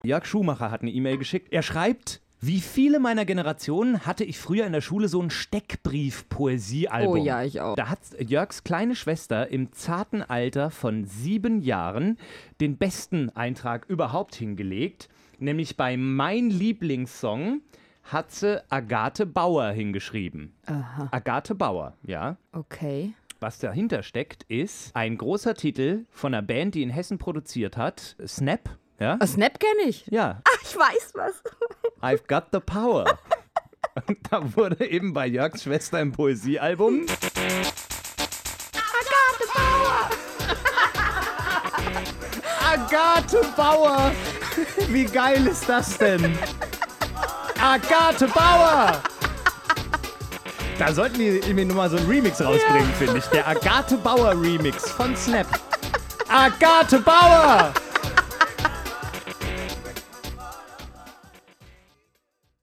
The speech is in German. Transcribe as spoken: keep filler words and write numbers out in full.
Jörg Schumacher hat eine E-Mail geschickt. Er schreibt: Wie viele meiner Generationen hatte ich früher in der Schule so ein Steckbrief-Poesiealbum. Oh ja, ich auch. Da hat Jörgs kleine Schwester im zarten Alter von sieben Jahren den besten Eintrag überhaupt hingelegt. Nämlich bei Mein Lieblingssong hat sie Agathe Bauer hingeschrieben. Aha. Agathe Bauer, ja. Okay. Was dahinter steckt, ist ein großer Titel von einer Band, die in Hessen produziert hat. Snap, ja. Oh, Snap kenne ich. Ja. Ach, ich weiß was. I've got the power. Und da wurde eben bei Jörgs Schwester im Poesiealbum Agathe Bauer. Agathe Bauer. Wie geil ist das denn? Agathe Bauer. Da sollten die irgendwie nur mal so einen Remix rausbringen, ja. Finde ich. Der Agathe Bauer Remix von Snap. Agathe Bauer.